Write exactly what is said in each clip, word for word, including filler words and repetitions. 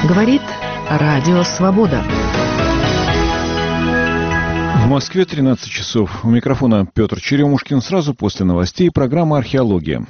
Говорит Радио Свобода. В Москве тринадцать часов. У микрофона Петр Черемушкин. Сразу после новостей программа «Археология».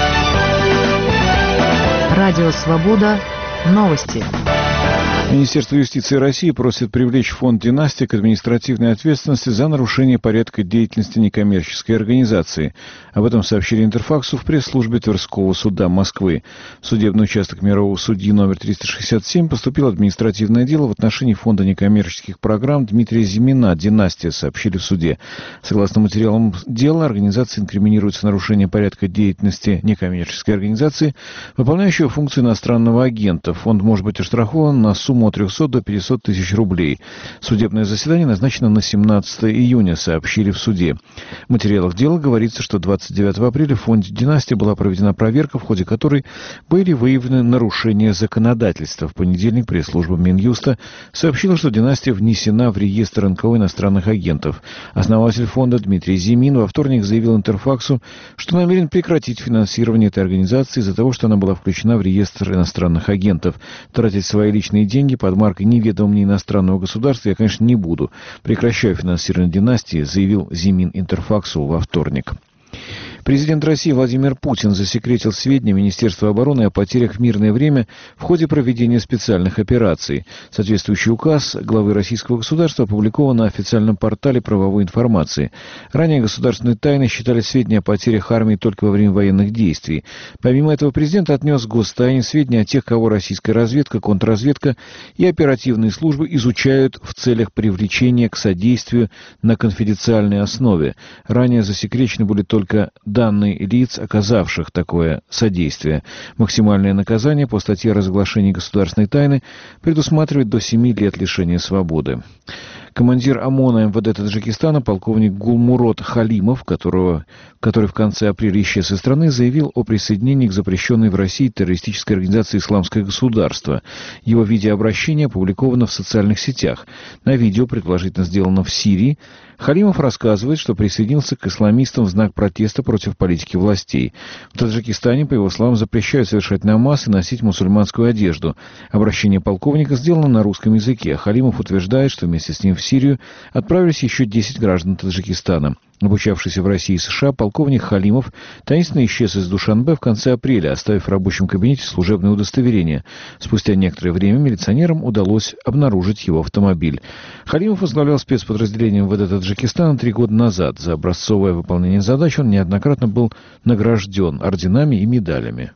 Радио Свобода. Новости. Министерство юстиции России просит привлечь фонд «Династия» к административной ответственности за нарушение порядка деятельности некоммерческой организации. Об этом сообщили Интерфаксу в пресс-службе Тверского суда Москвы. В судебный участок мирового судьи номер триста шестьдесят семь поступило административное дело в отношении фонда некоммерческих программ Дмитрия Зимина «Династия», сообщили в суде. Согласно материалам дела, организация инкриминируется нарушение порядка деятельности некоммерческой организации, выполняющего функции иностранного агента. Фонд может быть оштрафован на сумму от трехсот до пятисот тысяч рублей. Судебное заседание назначено на семнадцатое июня, сообщили в суде. В материалах дела говорится, что двадцать девятого апреля в фонде «Династия» была проведена проверка, в ходе которой были выявлены нарушения законодательства. В понедельник пресс-служба Минюста сообщила, что «Династия» внесена в реестр эн ка о иностранных агентов. Основатель фонда Дмитрий Зимин во вторник заявил Интерфаксу, что намерен прекратить финансирование этой организации из-за того, что она была включена в реестр иностранных агентов. Тратить свои личные деньги под маркой неведомого мне иностранного государства я, конечно, не буду. Прекращаю финансирование «Династии», заявил Зимин Интерфаксу во вторник. Президент России Владимир Путин засекретил сведения Министерства обороны о потерях в мирное время в ходе проведения специальных операций. Соответствующий указ главы российского государства опубликован на официальном портале правовой информации. Ранее государственной тайной считали сведения о потерях армии только во время военных действий. Помимо этого, президент отнес к гостайне сведения о тех, кого российская разведка, контрразведка и оперативные службы изучают в целях привлечения к содействию на конфиденциальной основе. Ранее засекречены были только данные лиц, оказавших такое содействие. Максимальное наказание по статье о разглашении государственной тайны предусматривает до семи лет лишения свободы. Командир ОМОНа эм вэ дэ Таджикистана, полковник Гулмурод Халимов, которого, который в конце апреля исчез из страны, заявил о присоединении к запрещенной в России террористической организации «Исламское государство». Его видеообращение опубликовано в социальных сетях. На видео, предположительно сделано в Сирии, Халимов рассказывает, что присоединился к исламистам в знак протеста против политики властей. В Таджикистане, по его словам, запрещают совершать намаз и носить мусульманскую одежду. Обращение полковника сделано на русском языке. Халимов утверждает, что вместе с ним в Сирию отправились еще десять граждан Таджикистана. Обучавшийся в России и США, полковник Халимов таинственно исчез из Душанбе в конце апреля, оставив в рабочем кабинете служебное удостоверение. Спустя некоторое время милиционерам удалось обнаружить его автомобиль. Халимов возглавлял спецподразделение эм вэ дэ Таджикистана три года назад. За образцовое выполнение задач он неоднократно был награжден орденами и медалями.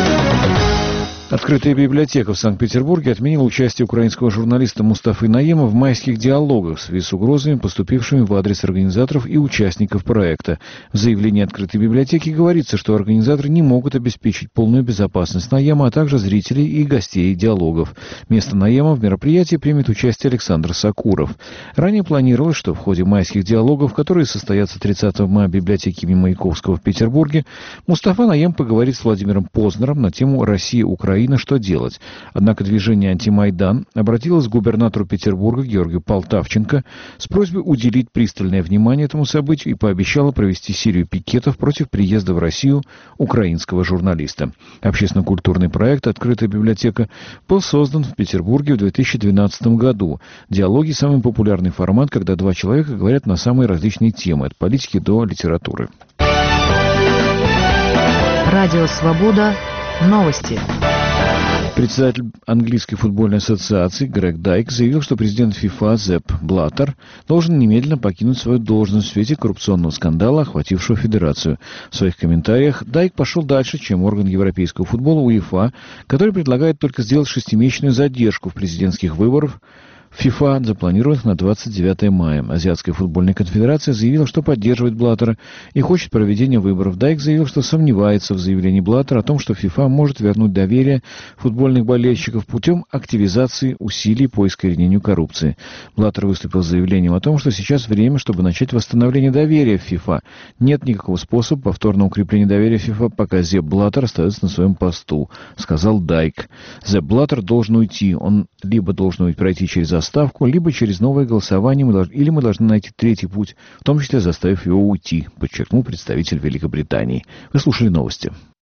Открытая библиотека в Санкт-Петербурге отменила участие украинского журналиста Мустафы Наема в майских диалогах в связи с угрозами, поступившими в адрес организаторов и участников проекта. В заявлении открытой библиотеки говорится, что организаторы не могут обеспечить полную безопасность Наема, а также зрителей и гостей диалогов. Вместо Наема в мероприятии примет участие Александр Сакуров. Ранее планировалось, что в ходе майских диалогов, которые состоятся тридцатого мая в библиотеке имени Маяковского в Петербурге, Мустафа Наем поговорит с Владимиром Познером на тему «Россия-Украина. Что делать?». Однако движение «Антимайдан» обратилось к губернатору Петербурга Георгию Полтавченко с просьбой уделить пристальное внимание этому событию и пообещало провести серию пикетов против приезда в Россию украинского журналиста. Общественно-культурный проект «Открытая библиотека» был создан в Петербурге в две тысячи двенадцатом году. Диалоги – самый популярный формат, когда два человека говорят на самые различные темы, от политики до литературы. Радио Свобода. Новости. Председатель английской футбольной ассоциации Грег Дайк заявил, что президент ФИФА Зепп Блаттер должен немедленно покинуть свою должность в свете коррупционного скандала, охватившего федерацию. В своих комментариях Дайк пошел дальше, чем орган европейского футбола УЕФА, который предлагает только сделать шестимесячную задержку в президентских выборах ФИФА, запланированных на двадцать девятое мая. Азиатская футбольная конфедерация заявила, что поддерживает Блаттера и хочет проведения выборов. Дайк заявил, что сомневается в заявлении Блаттера о том, что ФИФА может вернуть доверие футбольных болельщиков путем активизации усилий по искоренению коррупции. Блаттер выступил с заявлением о том, что сейчас время, чтобы начать восстановление доверия в ФИФА. Нет никакого способа повторного укрепления доверия в ФИФА, пока Зепп Блаттер остается на своем посту, сказал Дайк. Зепп Блаттер должен уйти. Он либо должен пройти через отставку, либо через новое голосование, мы должны, или мы должны найти третий путь, в том числе заставив его уйти, подчеркнул представитель Великобритании. Вы слушали новости.